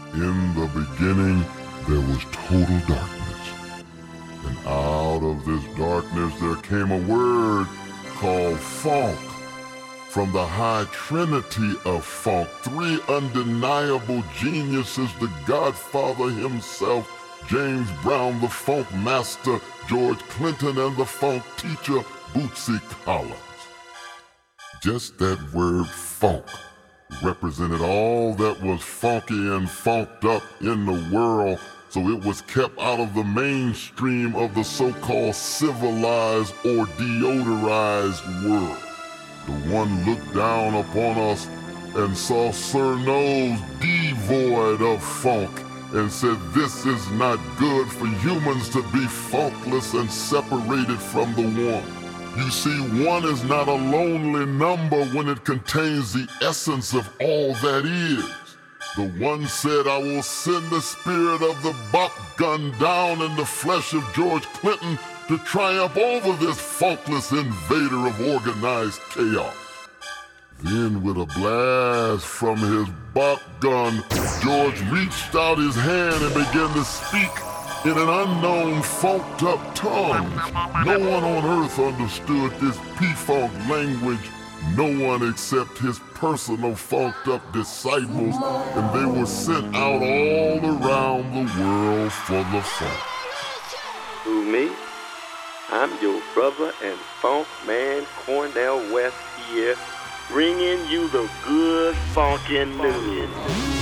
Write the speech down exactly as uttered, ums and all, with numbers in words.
In the beginning, there was total darkness. And out of this darkness, there came a word called funk. From the high trinity of funk, three undeniable geniuses, the Godfather himself, James Brown, the funk master, George Clinton, and the funk teacher, Bootsy Collins. Just that word funk represented all that was funky and funked up in the world, so it was kept out of the mainstream of the so-called civilized or deodorized world. The one looked down upon us and saw Sir Nose devoid of funk and said, "This is not good for humans to be funkless and separated from the one." You see, one is not a lonely number when it contains the essence of all that is. The one said, "I will send the spirit of the Bop Gun down in the flesh of George Clinton to triumph over this funkless invader of organized chaos." Then with a blast from his Bop Gun, George reached out his hand and began to speak in an unknown funked up tongue. No one on earth understood this P-Funk language, no one except his personal funked up disciples, and they were sent out all around the world for the funk. Who, me? I'm your brother and funk man Cornell West here, bringing you the good funkin' news.